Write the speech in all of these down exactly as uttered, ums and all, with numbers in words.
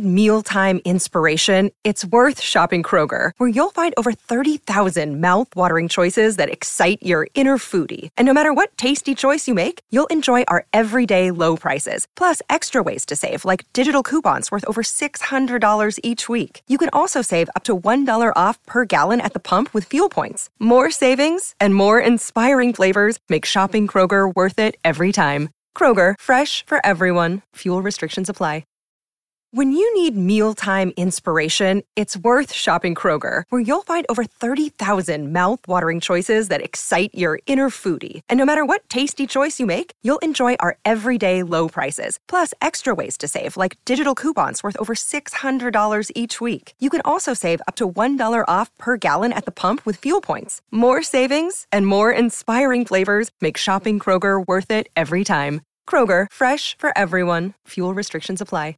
mealtime inspiration, it's worth shopping Kroger, where you'll find over thirty thousand mouth-watering choices that excite your inner foodie. And no matter what tasty choice you make, you'll enjoy our everyday low prices, plus extra ways to save, like digital coupons worth over six hundred dollars each week. You can also save up to one dollar off per gallon at the pump with fuel points. More savings and more inspiring flavors make shopping Kroger worth it every time. Kroger, fresh for everyone. Fuel restrictions apply. When you need mealtime inspiration, it's worth shopping Kroger, where you'll find over thirty thousand mouth-watering choices that excite your inner foodie. And no matter what tasty choice you make, you'll enjoy our everyday low prices, plus extra ways to save, like digital coupons worth over six hundred dollars each week. You can also save up to one dollar off per gallon at the pump with fuel points. More savings and more inspiring flavors make shopping Kroger worth it every time. Kroger, fresh for everyone. Fuel restrictions apply.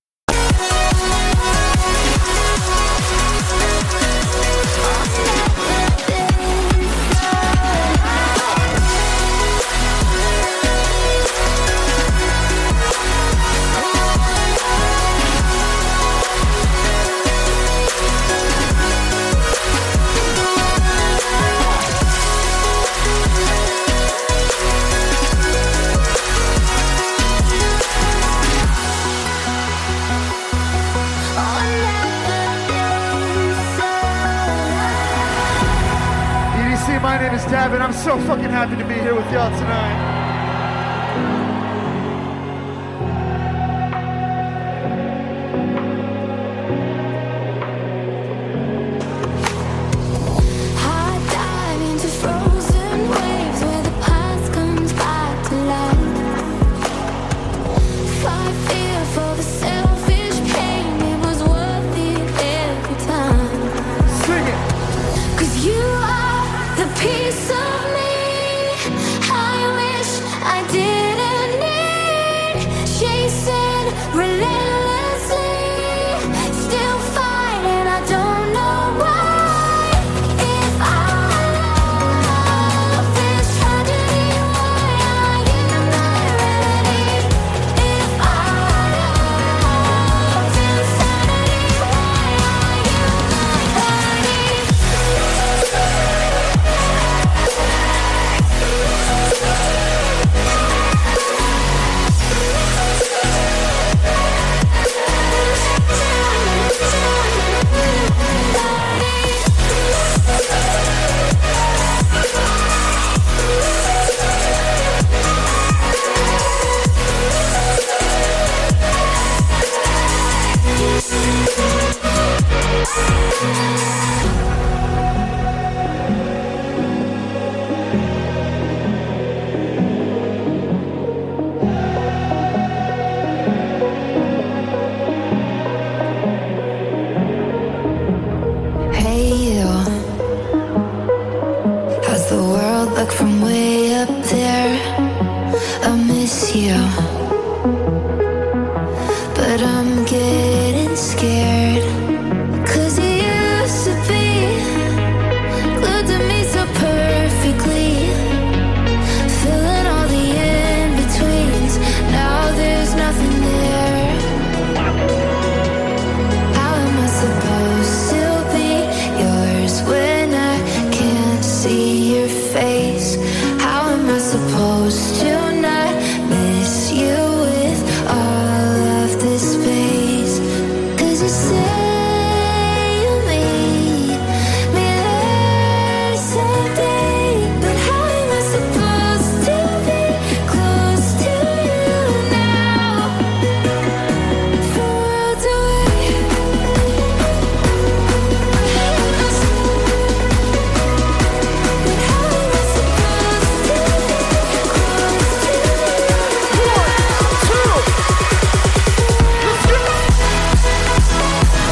My name is Davin. I'm so fucking happy to be here with y'all tonight. Piece of me, I wish I didn't need. Chasing relentlessly, still fighting, I don't know why. If I love this tragedy, why I am not ready. If I love insanity, why I am not ready. From way up there, I miss you, but I'm getting scared, 'cause you used to be glued to me so perfectly, filling all the in-betweens. Now there's nothing there. How am I supposed to be yours when I can't see your face? How am I supposed to not miss you with all of this space? 'Cause you say you meet me there someday, but how am I supposed to be close to you now? From worlds away. But how am I supposed to be close to you now?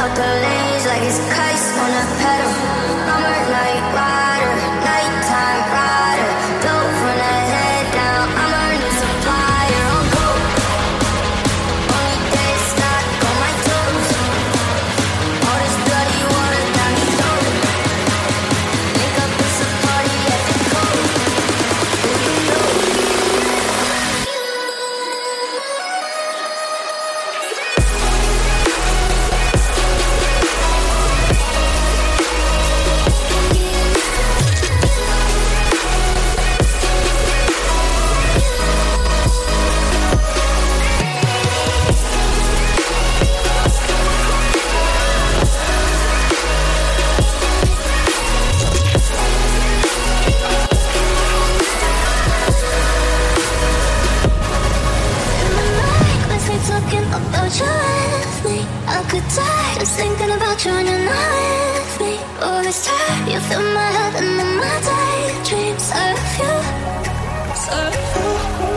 out the lanes like it's kites on a pedal. I'm a night rider, nighttime rider. Don't run her head down, I'm a new supplier. On go, only day stuck on my toes. All this bloody water down your throat. Make up this a party at the coast. Just thinking about you and you're not with me. All this time, you fill my head and then my daydreams of you, of you.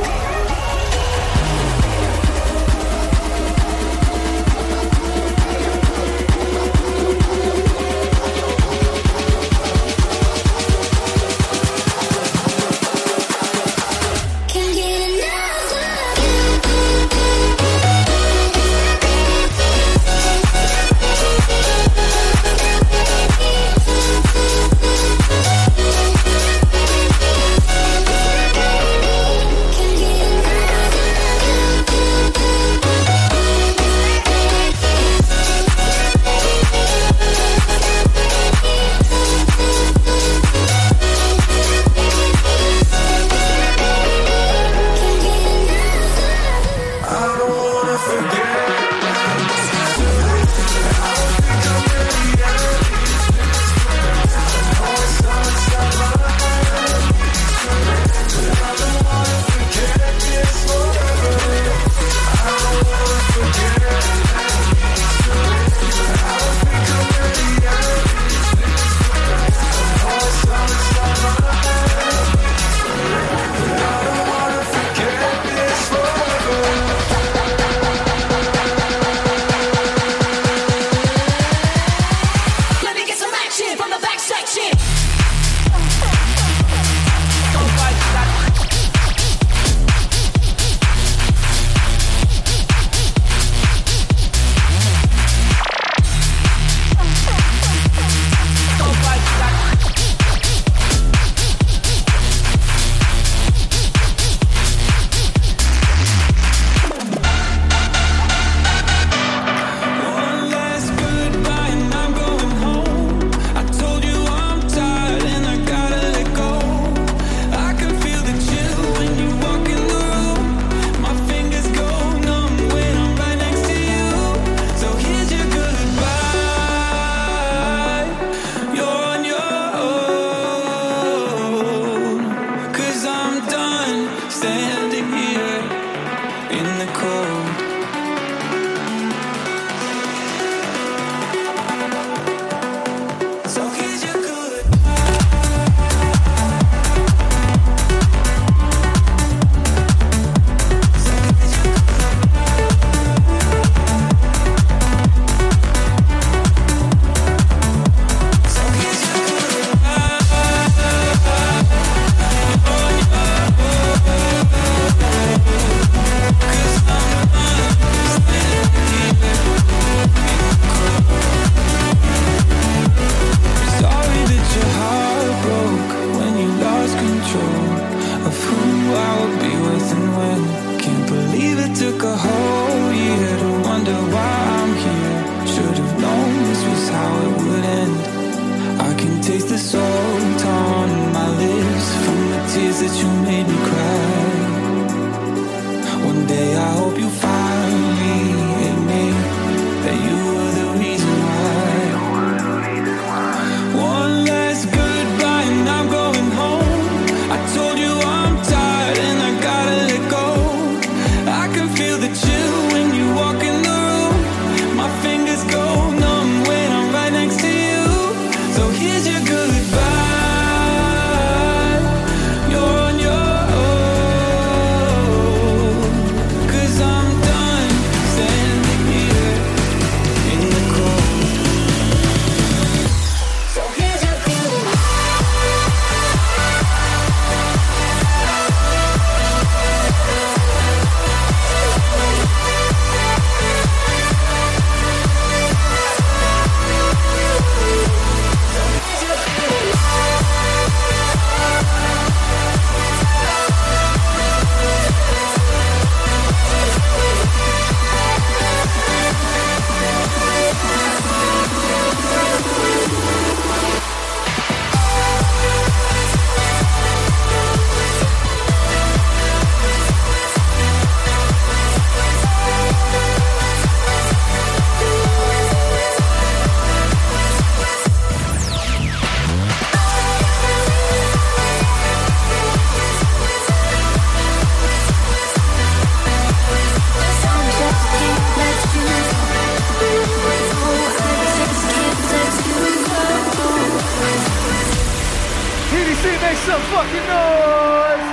So here's your goodbye. You're on your Make some fucking noise!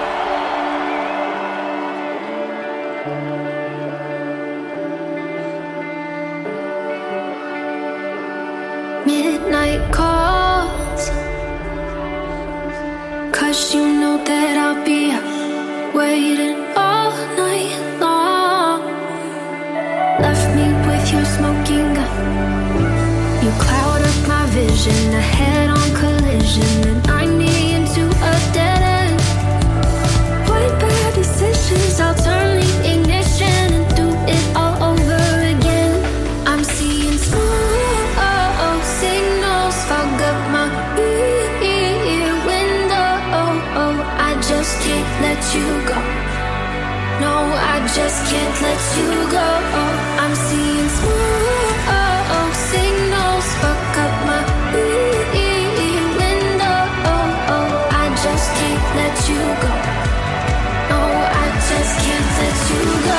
Midnight calls, 'cause you know that I'll be waiting all night long. Left me with your smoking gun. You cloud up my vision, a head-on collision, and I'm me into a dead end. White bad decisions, I'll turn the ignition and do it all over again. I'm seeing smoke signals, fog up my rear window. I just can't let you go. No, I just can't let you go. I'm seeing smoke signals, fuck up my rear window. I just can't let you go. No, I just can't let you go.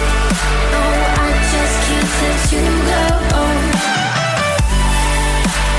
No, I just can't let you go.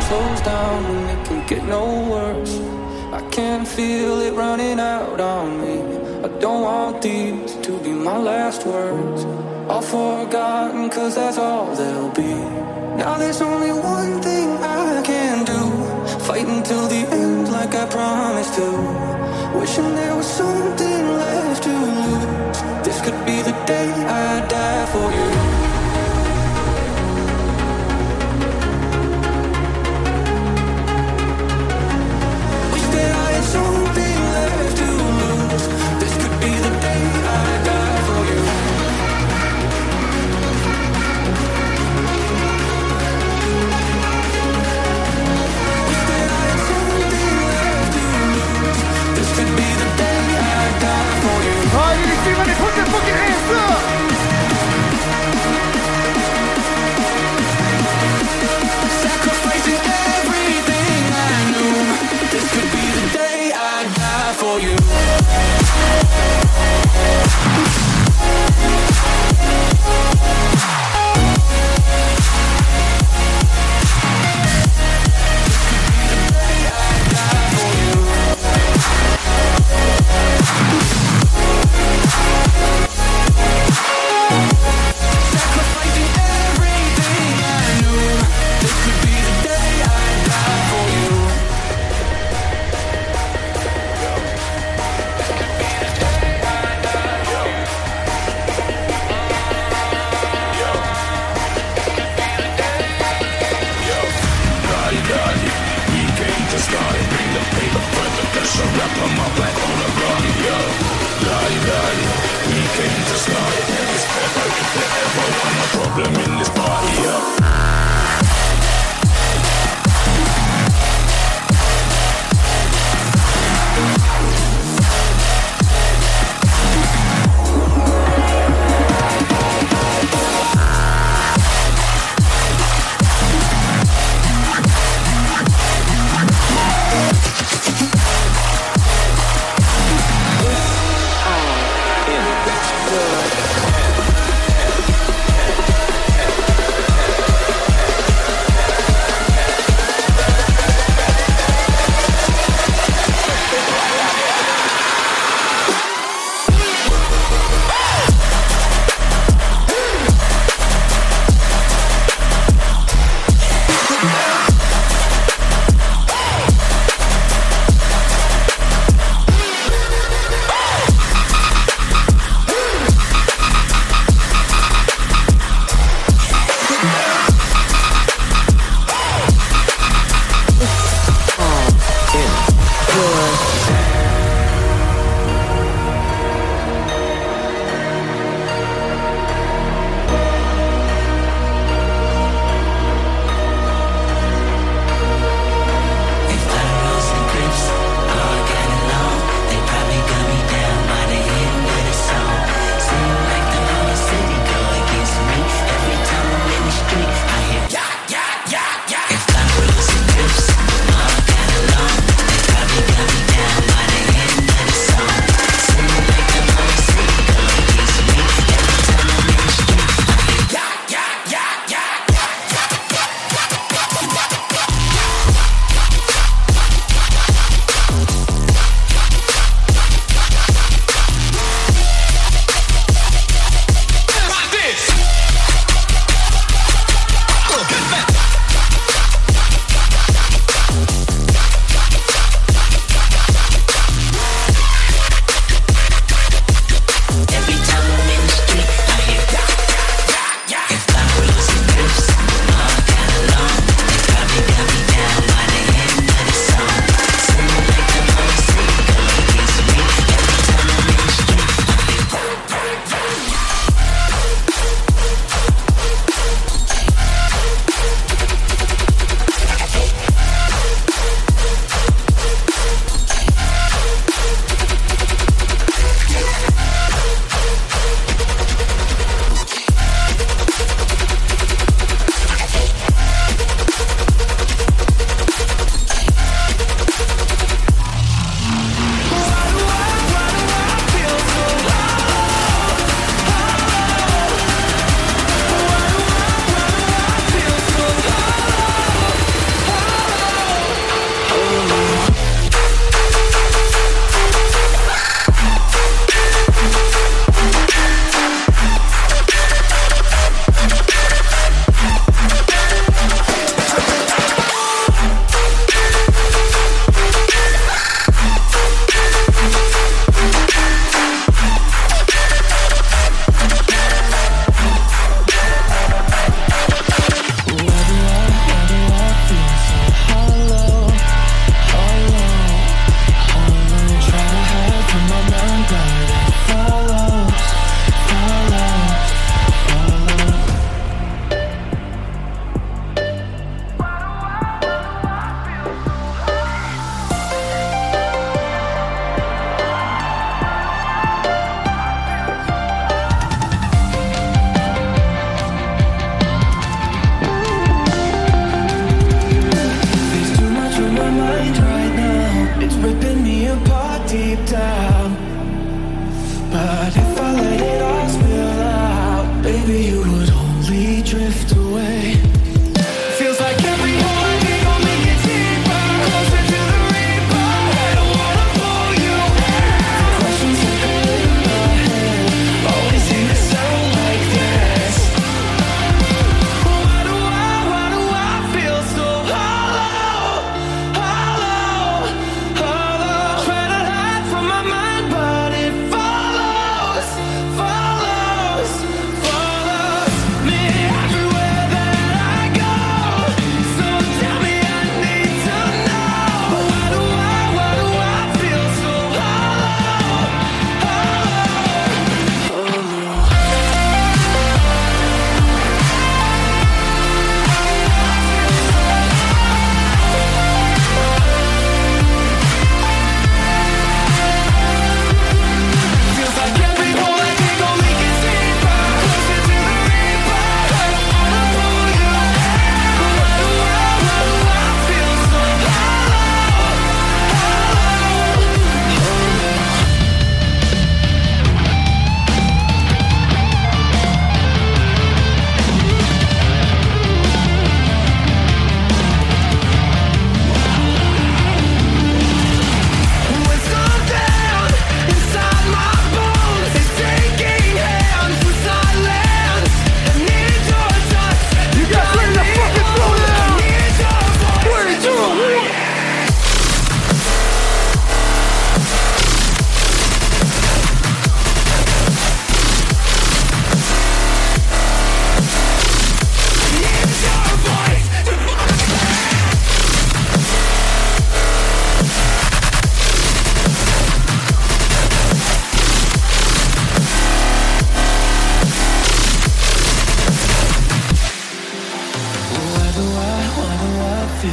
slows down and it can get no worse. I can feel it running out on me. I don't want these to be my last words. All forgotten, cause that's all they'll be. Now there's only one thing I can do, fight until the end like I promised to. Wishing there was something left to lose. This could be the day I die for you. Wish that I had something left to lose. This could be the day I die for you. Wish that I had something left to lose. This could be the day I die for you. Alright, anybody put their fucking hands up! Sacrificing everything I knew. This could be the day I die for you. Sacrificing everything I knew. This could be the day I die for you.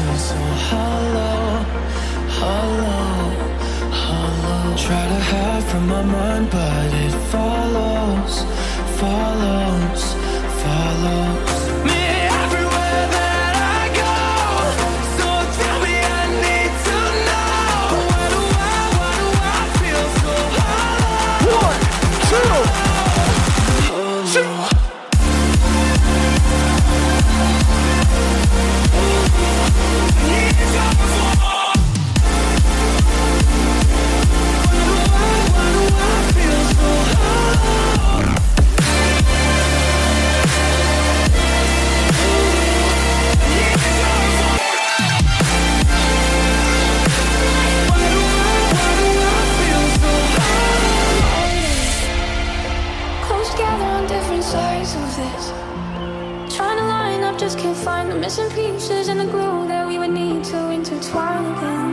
feel so hollow, hollow, hollow. Try to hide from my mind, but it follows, follows, follows me everywhere that I go. So tell me, I need to know, why do I, why do I feel so hollow? One, two, hollow. Just can't find the missing pieces in the glue that we would need to intertwine again.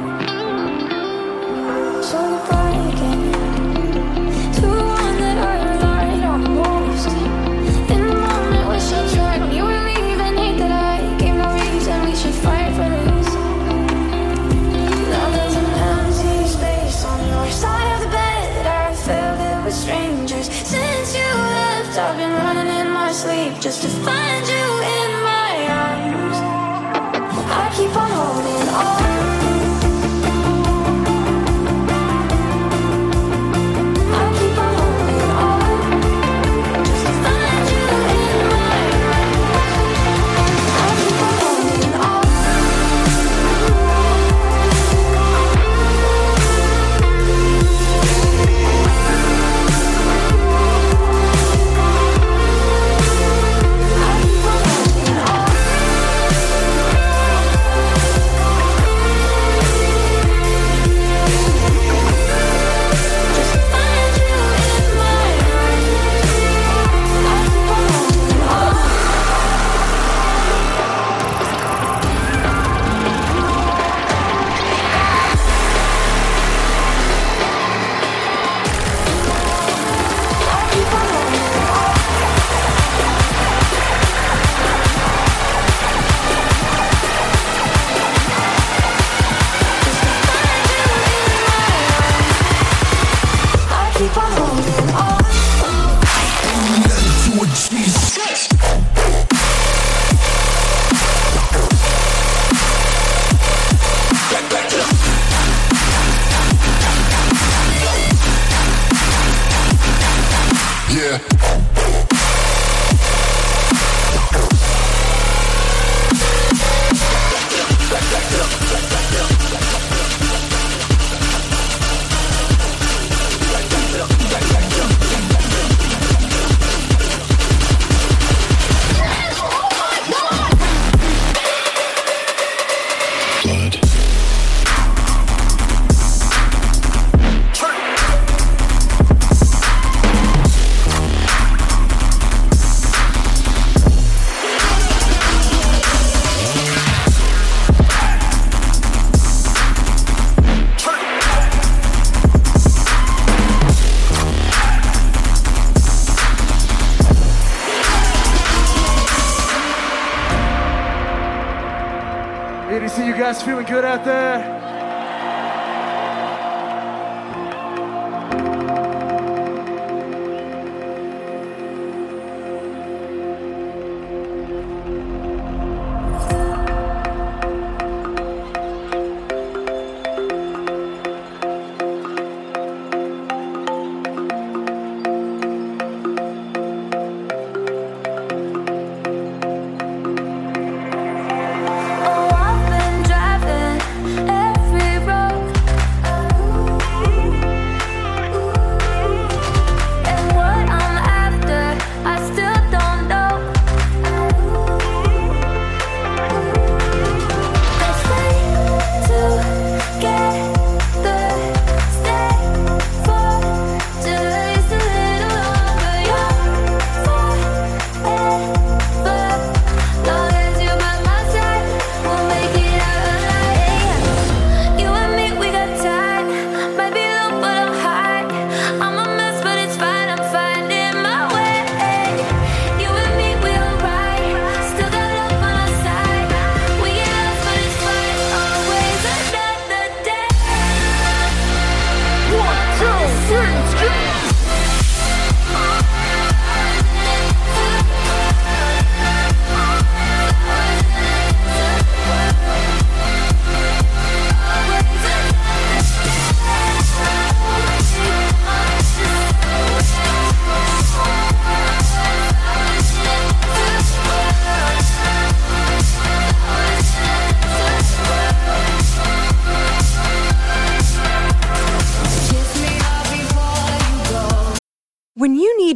So goodbye again to the one that I relied on the most. In the moment was so tired when you were leaving, hate that I gave no reason we should fight for this. Now there's an empty space on your side of the bed. I filled it with strangers. Since you left, I've been running in my sleep just to find you in my arms. I keep on holding on. I keep on holding on just to find you in my arms. I keep on holding on. See you guys feeling good out there? Oh, I've been driving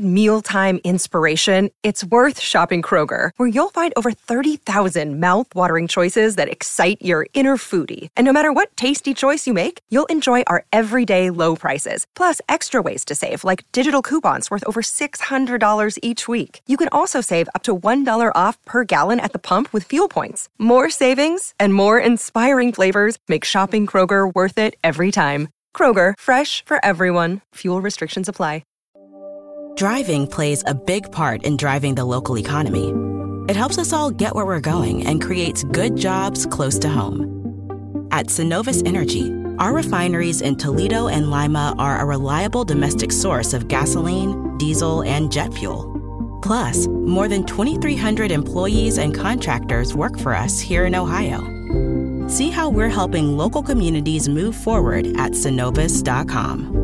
need mealtime inspiration, it's worth shopping Kroger, where you'll find over thirty thousand mouth-watering choices that excite your inner foodie. And no matter what tasty choice you make, you'll enjoy our everyday low prices, plus extra ways to save, like digital coupons worth over six hundred dollars each week. You can also save up to one dollar off per gallon at the pump with fuel points. More savings and more inspiring flavors make shopping Kroger worth it every time. Kroger, fresh for everyone. Fuel restrictions apply. Driving plays a big part in driving the local economy. It helps us all get where we're going and creates good jobs close to home. At Synovus Energy, our refineries in Toledo and Lima are a reliable domestic source of gasoline, diesel, and jet fuel. Plus, more than twenty-three hundred employees and contractors work for us here in Ohio. See how we're helping local communities move forward at Synovus dot com.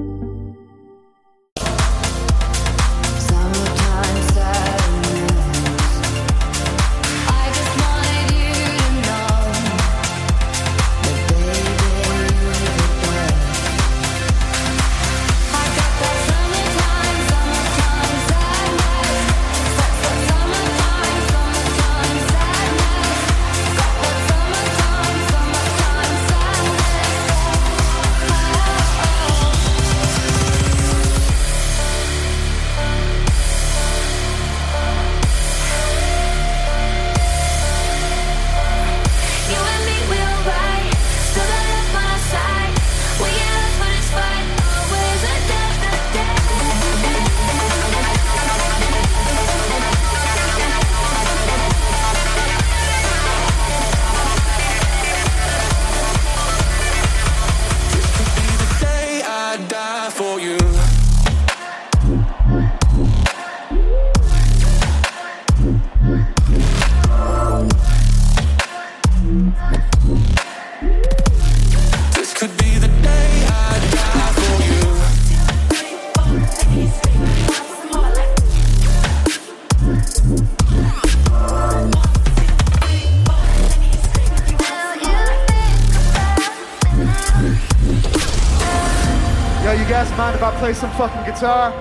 Mind if I play some fucking guitar?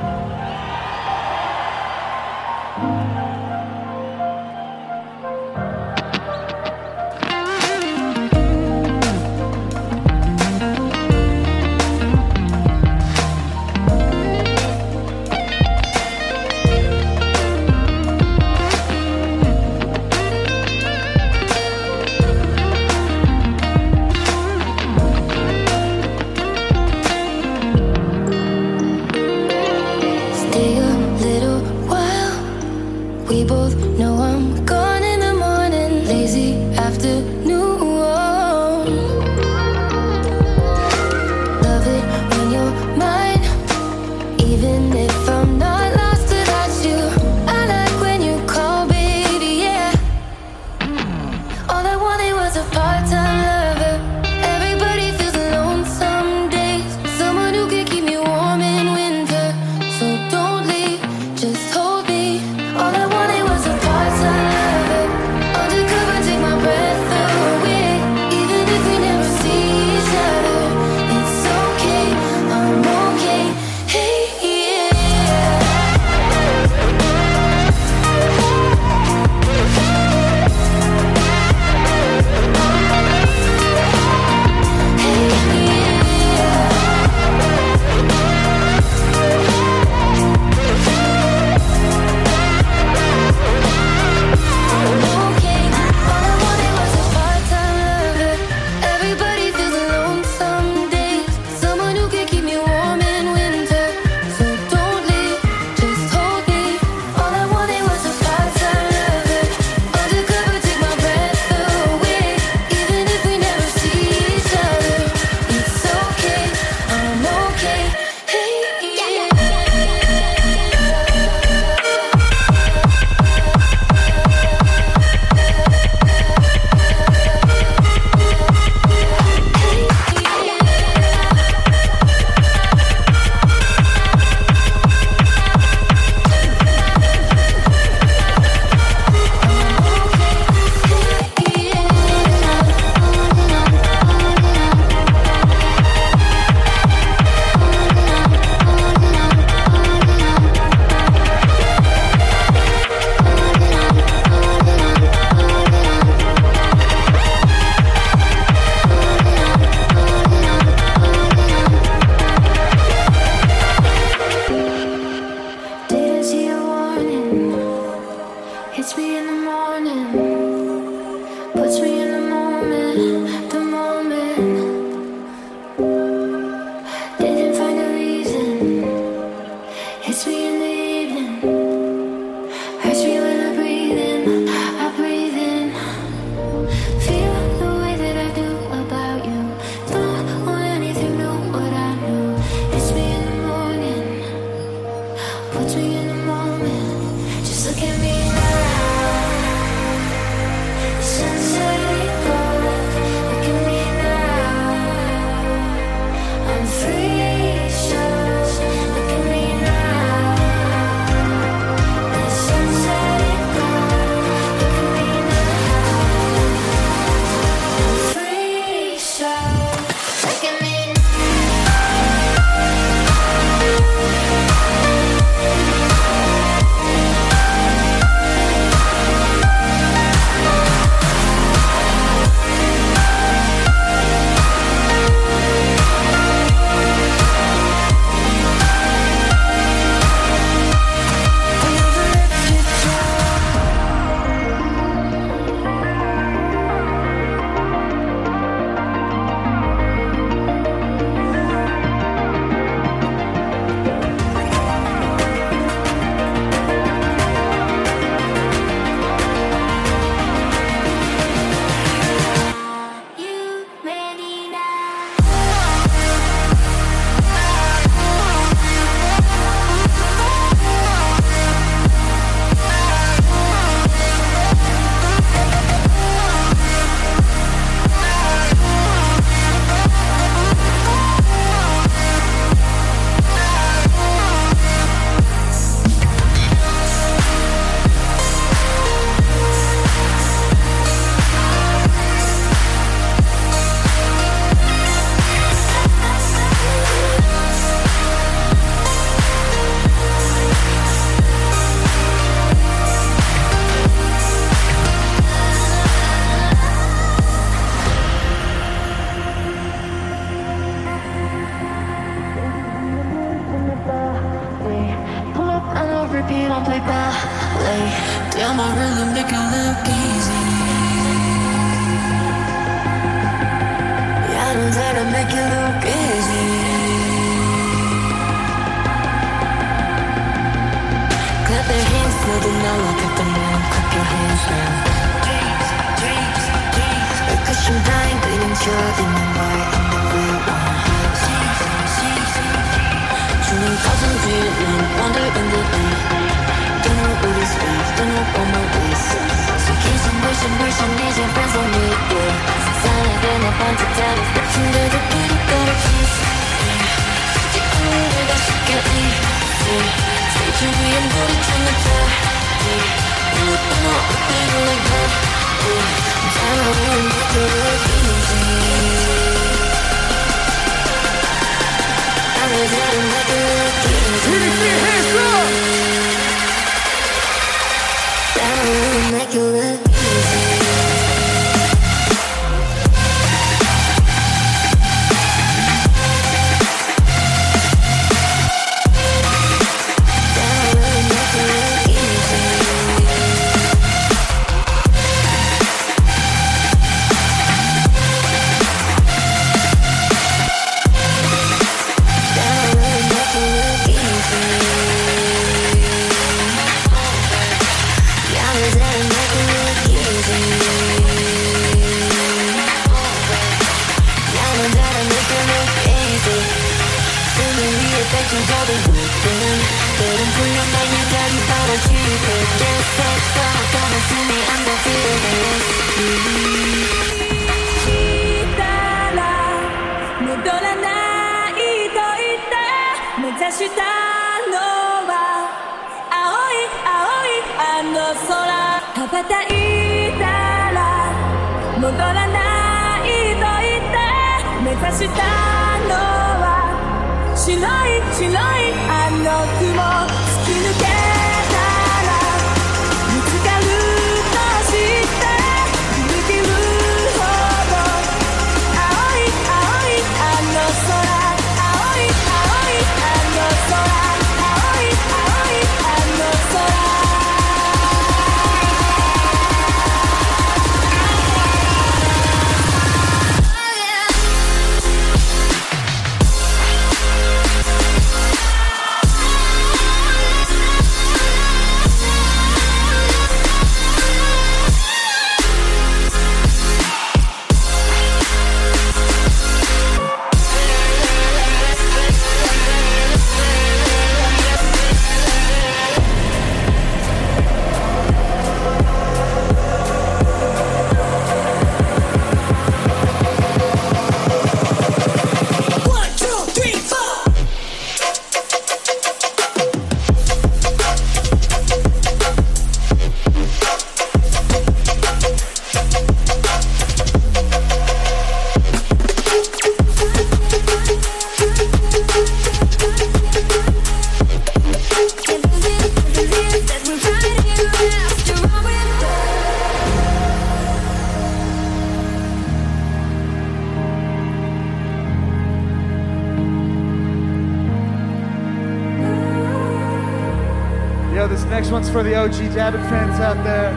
Next one's for the O G Dabbit fans out there.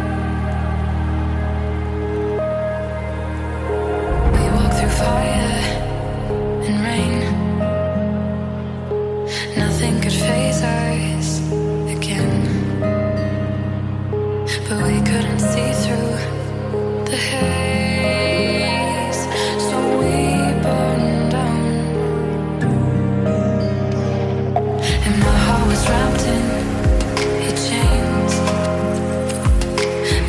We walk through fire and rain. Nothing could faze us again. But we couldn't see through the haze. So we burned down. And my heart was wrapped in chains.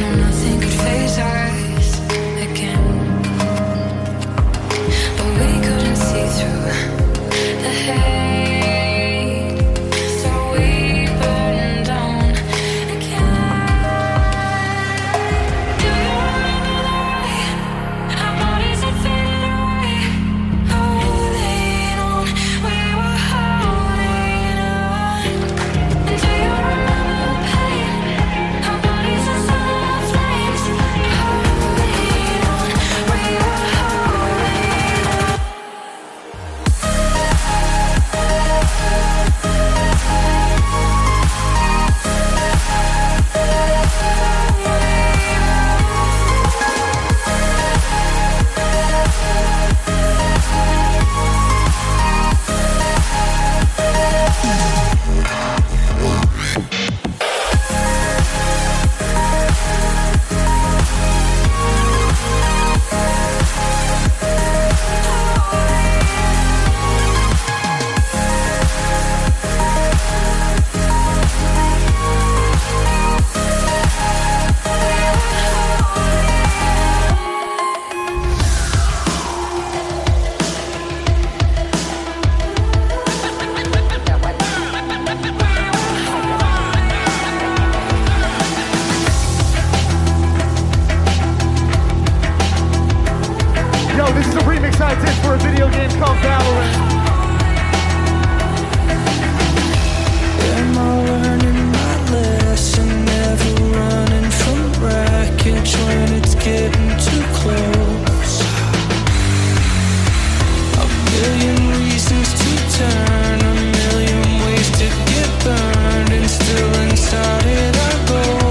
This is a remix I did for a video game called Valorant. Am I learning my lesson? Never running from wreckage when it's getting too close. A billion reasons to turn, a million ways to get burned, and still inside it I go.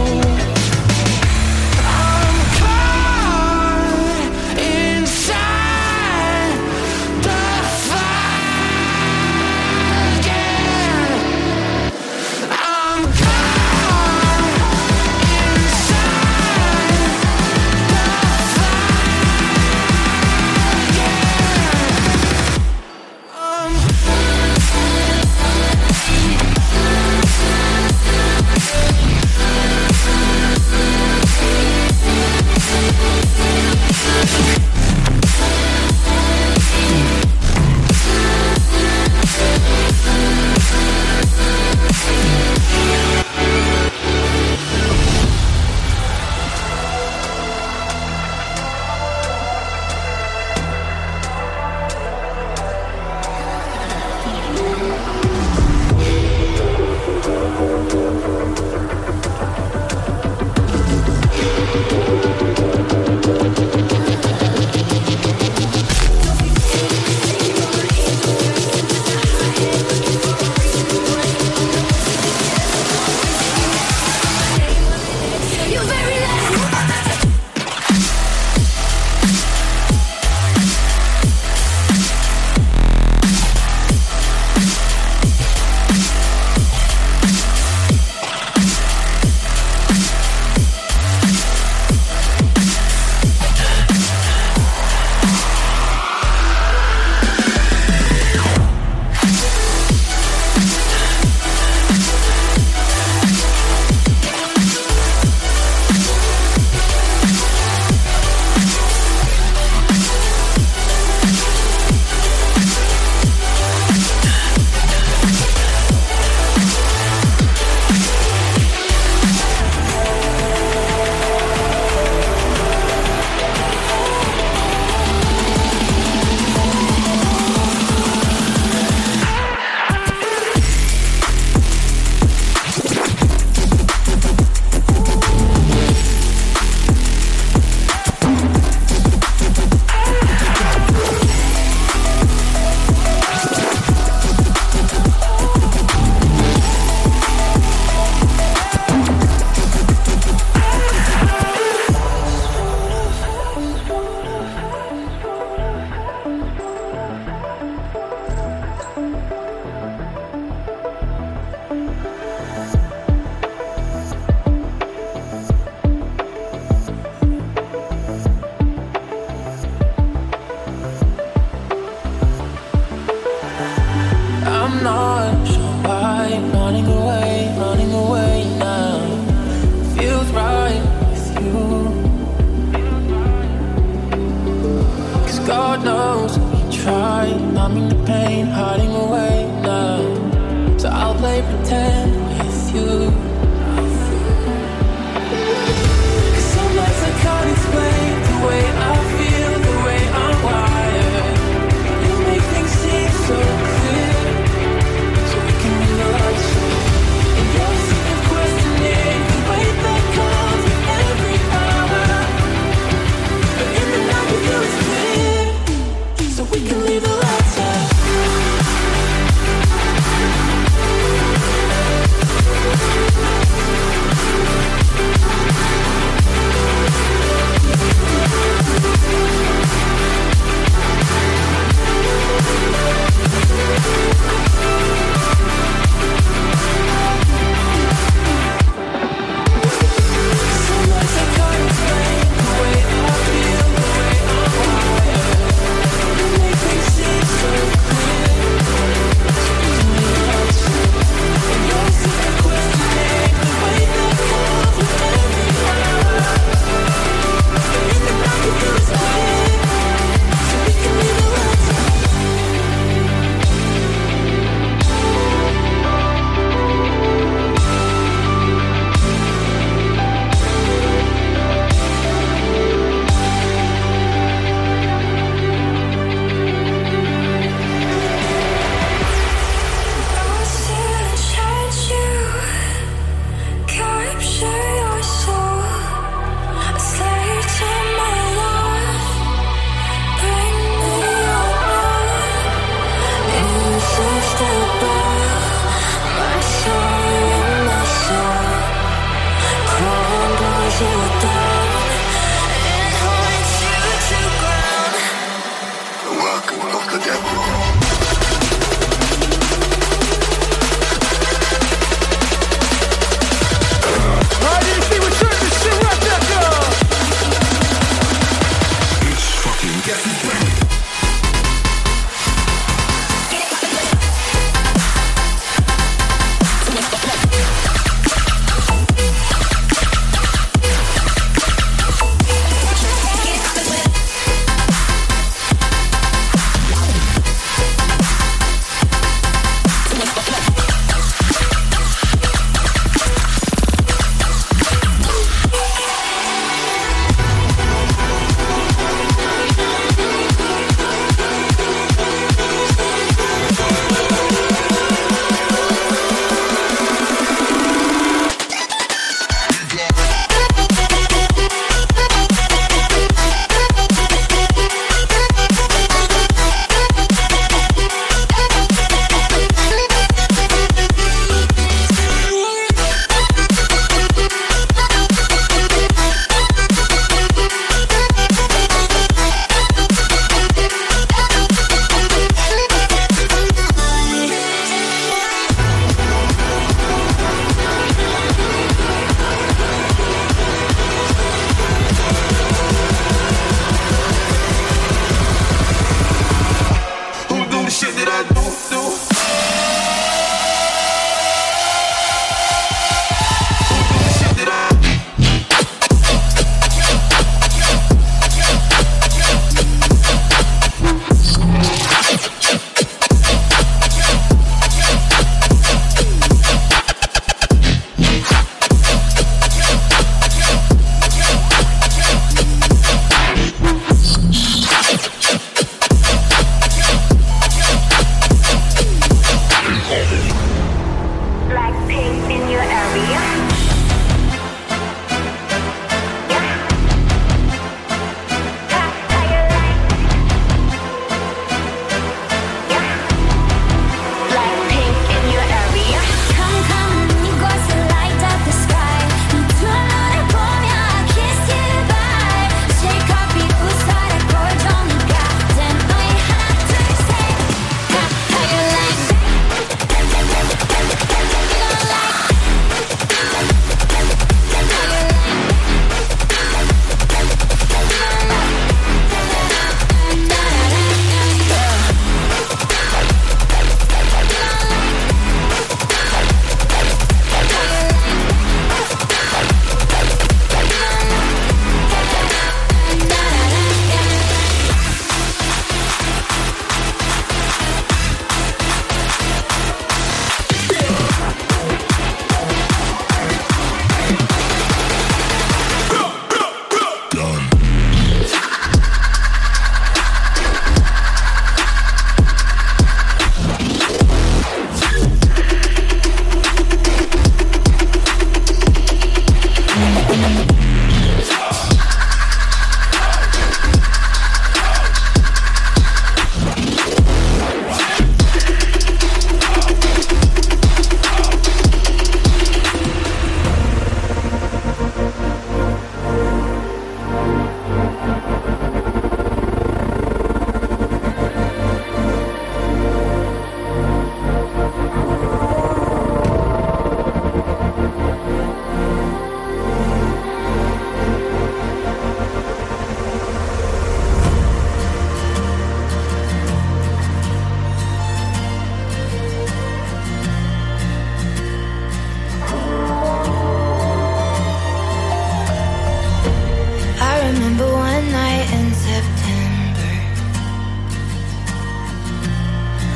We'll be right back.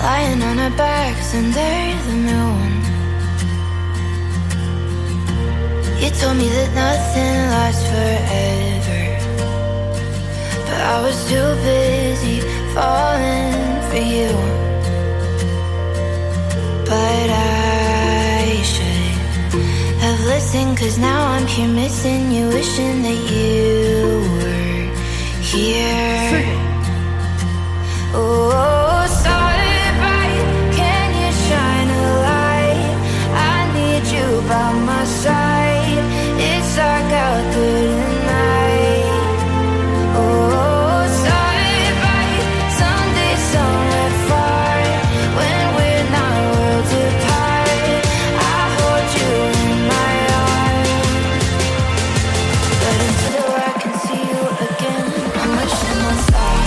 lying on our backs under the moon. You told me that nothing lasts forever, but I was too busy falling for you. But I should have listened, 'cause now I'm here missing you, wishing that you were here. Oh, starlight, can you shine a light? I need you by my side. It's dark out there tonight. Oh, starlight, someday somewhere far, when we're not worlds apart, I hold you in my arms. But until I can see you again, I'm wishing on stars.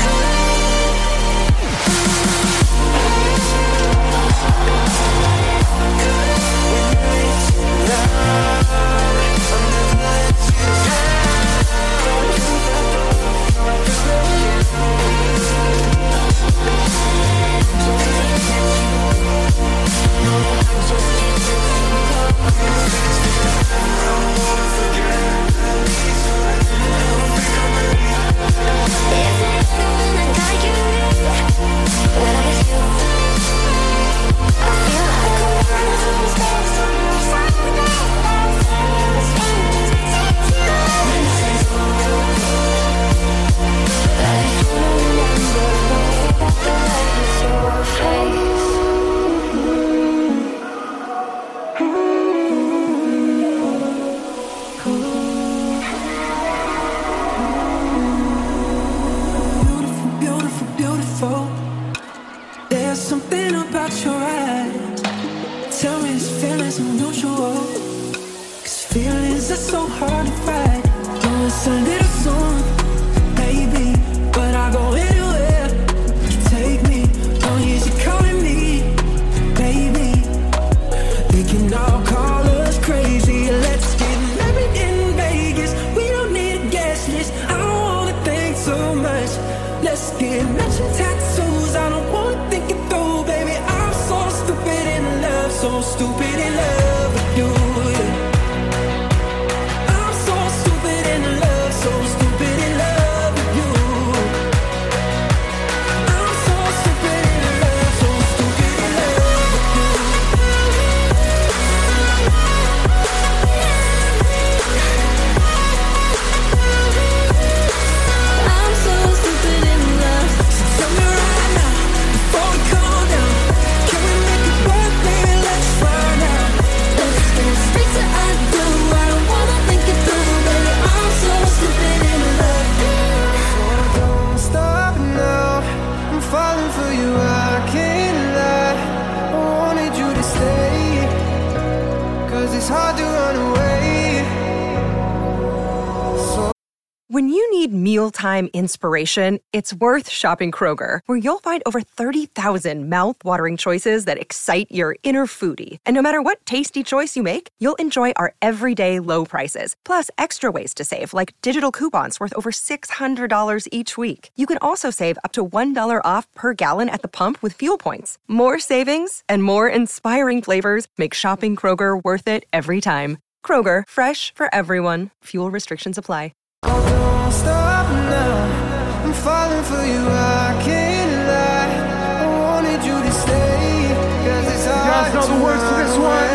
When you need mealtime inspiration, it's worth shopping Kroger, where you'll find over thirty thousand mouth-watering choices that excite your inner foodie. And no matter what tasty choice you make, you'll enjoy our everyday low prices, plus extra ways to save, like digital coupons worth over six hundred dollars each week. You can also save up to one dollar off per gallon at the pump with fuel points. More savings and more inspiring flavors make shopping Kroger worth it every time. Kroger, fresh for everyone. Fuel restrictions apply. Oh, don't stop now. I'm falling for you, I can't lie. I wanted you to stay, 'cause it's hard. You guys know the words to this one.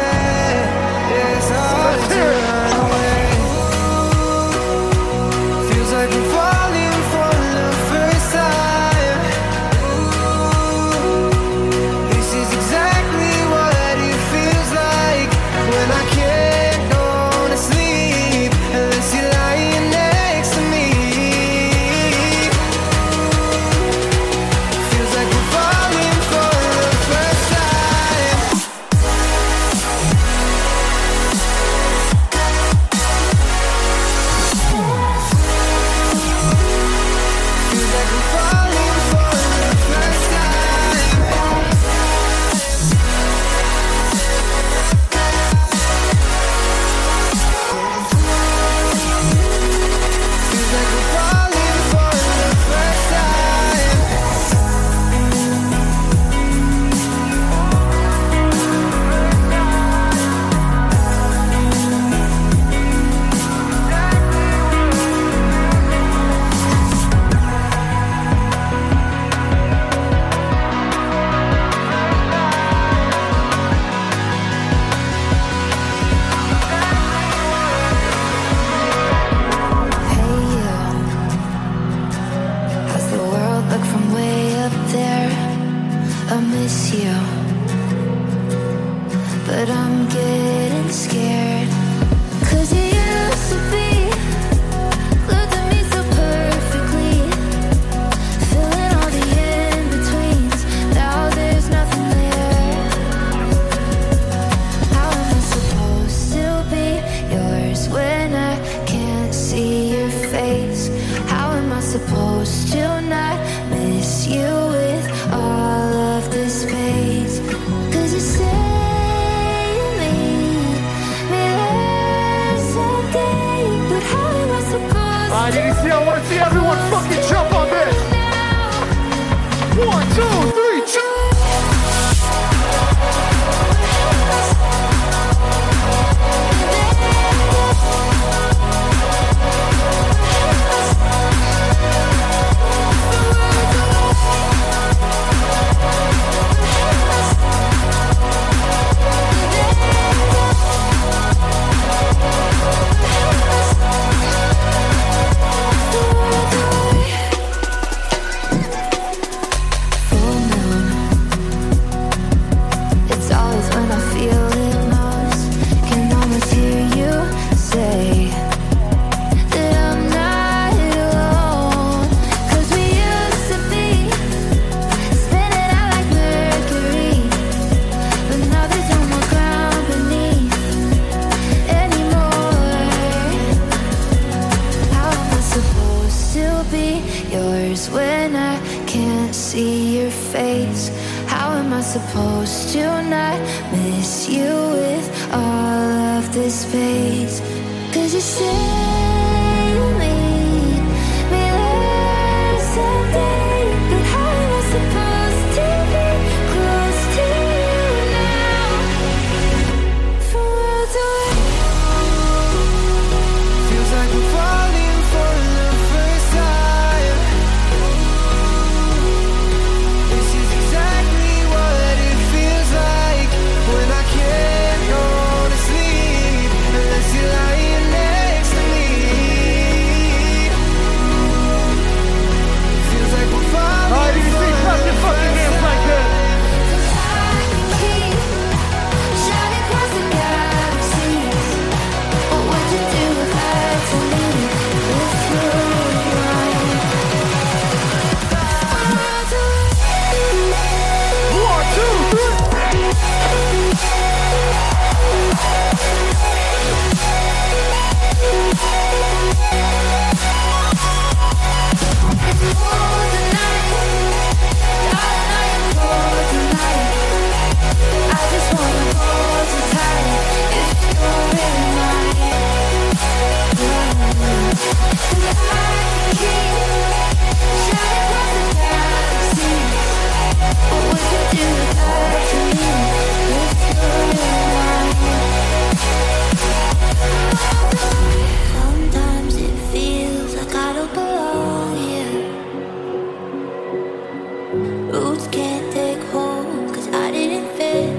It's hard Let's to hear it. run away. Feels like I'm falling for the first time. Ooh, this is exactly what it feels like when I can't go to sleep unless you're lying there. I miss you, but I'm getting scared. Cause you used to be, looked at me so perfectly, filling all the in-betweens. Now there's nothing there. How am I supposed to be yours when I can't see your face? How am I supposed to not miss you with all of this space? Cause you say you need me less someday, but how am I supposed to? I need to see, I want to see everyone fucking jump on this. One, two, three, jump. Supposed to not miss you with all of this space. Cause you say you need me less someday, but how am I supposed to be close to you now? From worlds away. Feels like we're falling for the first time. This is exactly what it feels like when I can't go to sleep unless you're lying next to me. Feels like we're falling. All right, you can see, clap your fucking hands like that. I can keep shining across the galaxies. What would you do if I had to leave with you right? One, two, three. It's more than night, darling, I am more than night. I just wanna hold you tight if you're really mine. And I can keep shining across the galaxies. What would you do if I had to leave if you're really mine? Sometimes it feels like I don't belong here. Roots can't take hold cause I didn't fit.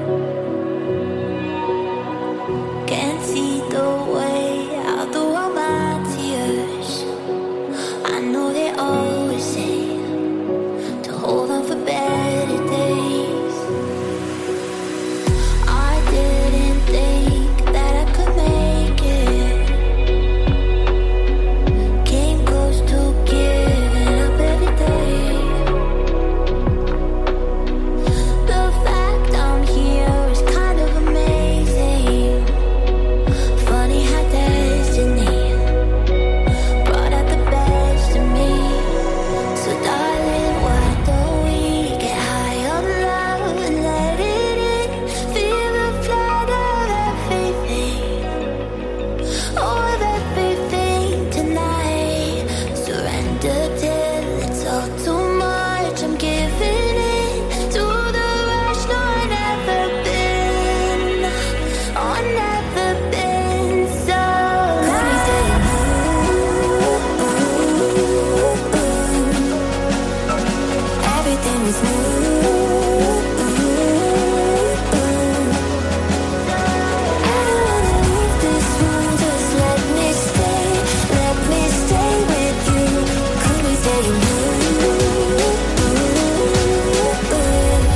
Can't see the way out through all my tears. I know they always say to hold on for better days. I didn't think that I could make it. Came close to giving up every day. The fact I'm here is kind of amazing. Funny how destiny brought out the best in me. So darling, why don't we get high on love and let it in? Feel the flood of everything, oh, of everything tonight. Surrender till it's all too much. I'm giving in to the rush. No, I've never been, oh, I've never been so. Let me say everything is new. I don't wanna leave this room, just let me stay, let me stay with you. Could we stay new?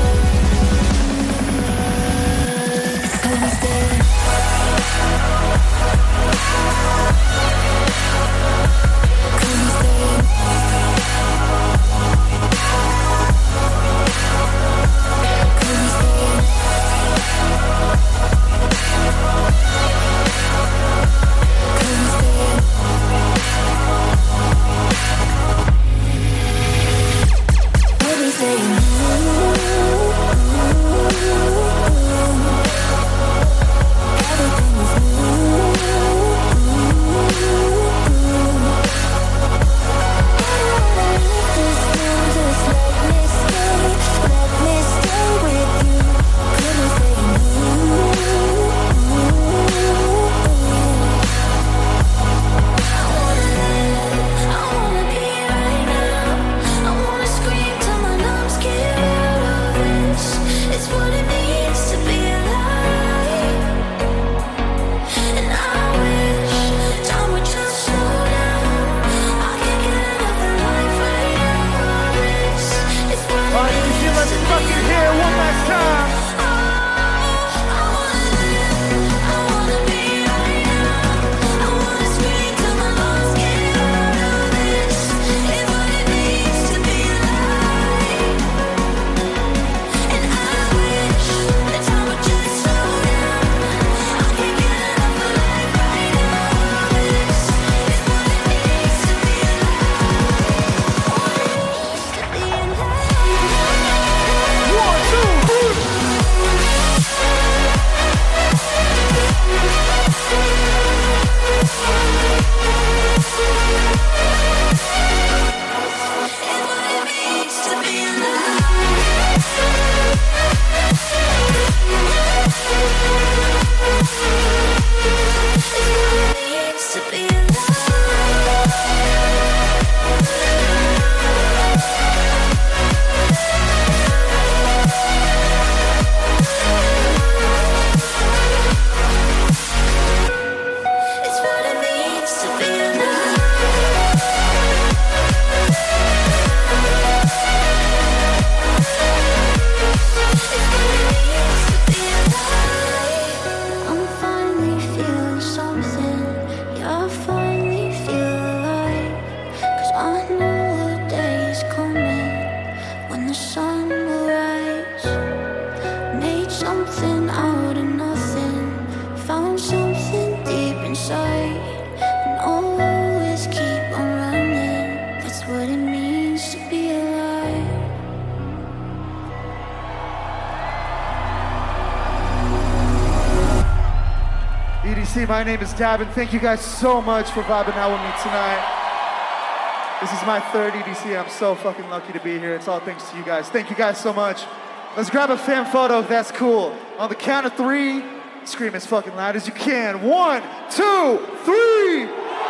E D C, my name is Davin. Thank you guys so much for vibing out with me tonight. This is my third E D C. I'm so fucking lucky to be here. It's all thanks to you guys. Thank you guys so much. Let's grab a fan photo if that's cool. On the count of three, scream as fucking loud as you can. One, two, three.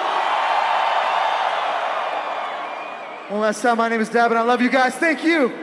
One last time, my name is Davin. I love you guys. Thank you.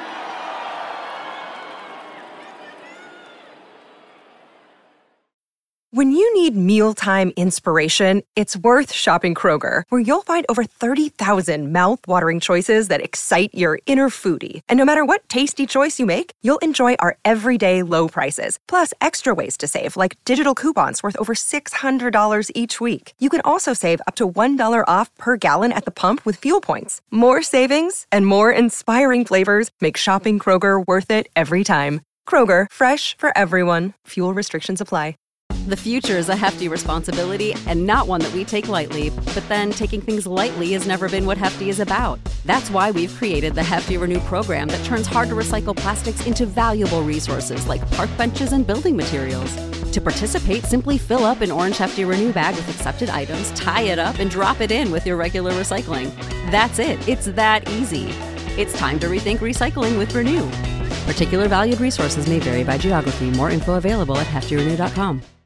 When you need mealtime inspiration, it's worth shopping Kroger, where you'll find over thirty thousand mouth-watering choices that excite your inner foodie. And no matter what tasty choice you make, you'll enjoy our everyday low prices, plus extra ways to save, like digital coupons worth over six hundred dollars each week. You can also save up to one dollar off per gallon at the pump with fuel points. More savings and more inspiring flavors make shopping Kroger worth it every time. Kroger, fresh for everyone. Fuel restrictions apply. The future is a hefty responsibility and not one that we take lightly. But then taking things lightly has never been what Hefty is about. That's why we've created the Hefty Renew program that turns hard-to-recycle plastics into valuable resources like park benches and building materials. To participate, simply fill up an orange Hefty Renew bag with accepted items, tie it up, and drop it in with your regular recycling. That's it. It's that easy. It's time to rethink recycling with Renew. Particular valued resources may vary by geography. More info available at hefty renew dot com.